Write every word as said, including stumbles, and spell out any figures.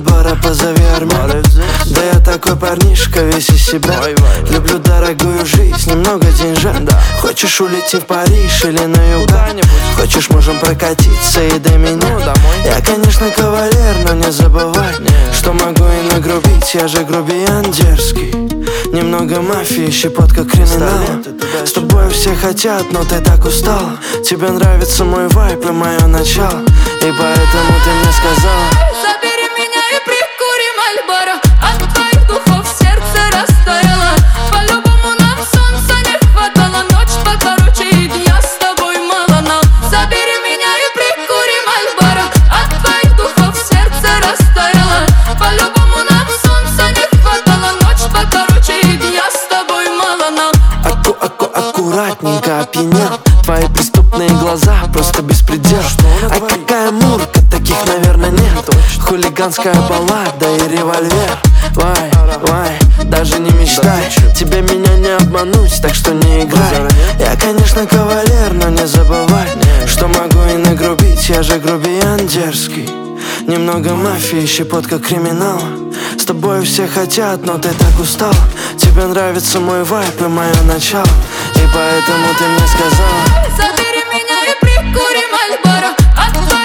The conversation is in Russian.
Мальборо, позови армян. Да я такой парнишка, весь из себя. Люблю дорогую жизнь, немного деньжат. Хочешь улетим в Париж или на юга? Хочешь, можем прокатиться и до меня. Я, конечно, кавалер, но не забывай, что могу и нагрубить, я же грубиян дерзкий. Немного мафии, щепотка криминала. С тобой все хотят, но ты так устала. Тебе нравится мой вайб и мое начало, и поэтому ты мне сказала: забери меня и прикури Мальборо. От твоих духов сердце растаяло. По-любому нам солнца не хватало. Ночь покороче и дня с тобой мало нам. Забери меня и прикури Мальборо. От твоих духов сердце растаяло. По-любому нам солнца не хватало. Ночь покороче и дня с тобой мало нам. Аку-аку, аккуратненько опьянел. Твои преступные глаза, просто беспредел. Ай, какая мурка, таких, наверное, нет. Хулиганская баллада и револьвер. Вай, вай, даже не мечтай. Тебе меня не обмануть, так что не играй. Я, конечно, кавалер, но не забывай, что могу и нагрубить, я же грубиян дерзкий. Немного мафии, щепотка криминала. С тобой все хотят, но ты так устал. Тебе нравится мой вайб и мое начало, и поэтому ты мне сказала: забери меня и прикури Мальборо. От